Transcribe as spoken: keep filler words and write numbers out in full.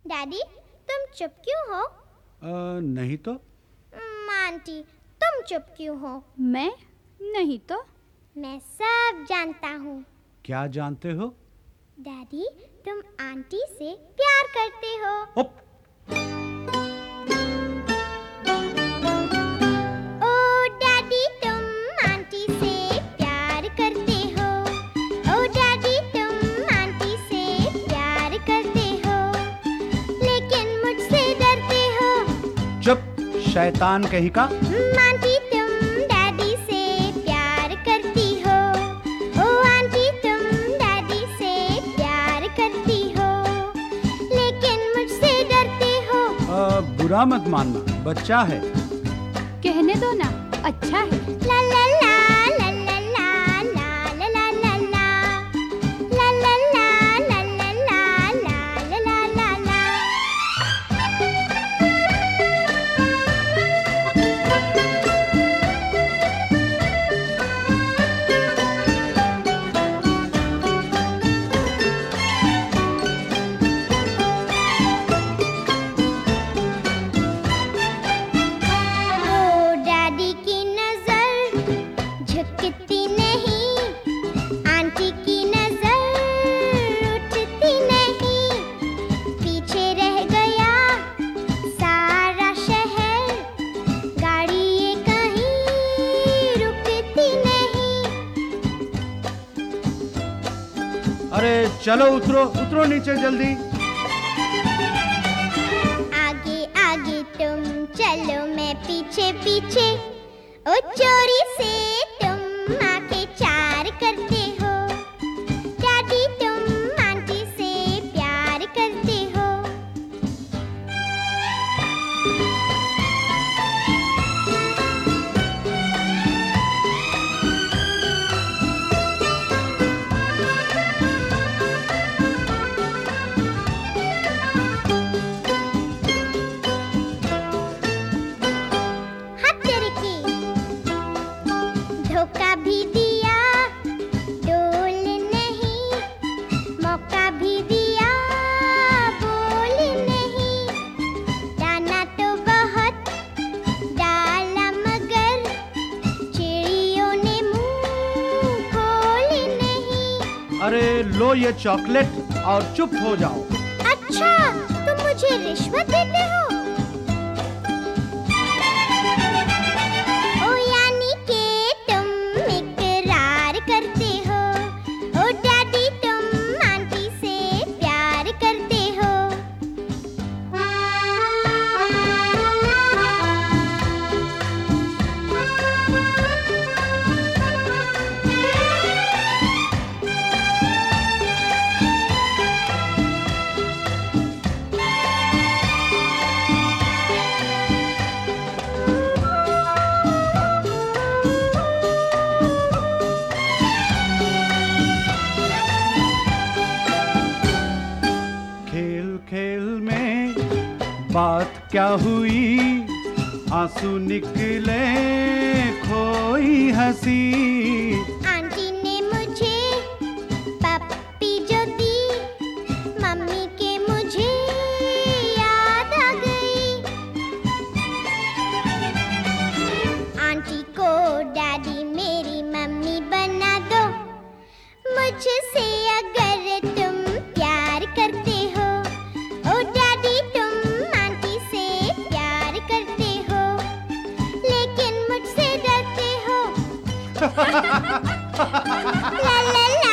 Daddy, तुम चुप क्यों हो? आ, नहीं तो। आंटी, तुम चुप क्यों हो? मैं नहीं तो। मैं सब जानता हूँ। क्या जानते हो? डैडी, तुम आंटी से प्यार करते हो। उप। ओ डैडी, तुम आंटी से प्यार करते हो। ओ डैडी, तुम आंटी से प्यार करते हो, लेकिन मुझसे डरते हो। चुप, शैतान कहीं का। आंटी, तुम डैडी से प्यार करती हो। ओ आंटी, तुम डैडी से प्यार करती हो, लेकिन मुझसे डरते हो। आ, बुरा मत मानना, बच्चा है। कहने दो ना, अच्छा है। ला ला ला ला ला ला ला ला ला ला ला ला ला ला ला ला ला ला ला। ओ डैडी की नजर झुकती नहीं, आंटी की नजर उठती नहीं। पीछे रह गया सारा शहर, गाड़ी ये कहीं रुकती नहीं। अरे चलो, उतरो उतरो नीचे जल्दी। आगे आगे तुम चलो, मैं पीछे पीछे। ओ चोरी से तुम आके चार करते हो। डैडी, तुम आंटी से प्यार करते हो। हाथ तेरे की धोखा भी दिया, डोल नहीं। मौका भी दिया, बोल नहीं। डाना तो बहुत डाला, मगर चिड़ियों ने मुंह खोल नहीं। अरे लो ये चॉकलेट और चुप हो जाओ। अच्छा, तुम मुझे रिश्वत देते हो? ओ यानी के तुम इकरार करते हो। ओ डैडी, तुम आंटी से प्यार करते हो। खेल खेल में बात क्या हुई, आंसू निकले खोई हंसी। आंटी ने मुझे पप्पी जो दी, मम्मी के मुझे याद आ गई। आंटी को डैडी मेरी मम्मी बना दो, मुझसे अगर तुम प्यार करते हो। ओ डैडी, तुम आंटी से प्यार करते हो, लेकिन मुझसे डरते हो। ला ला ला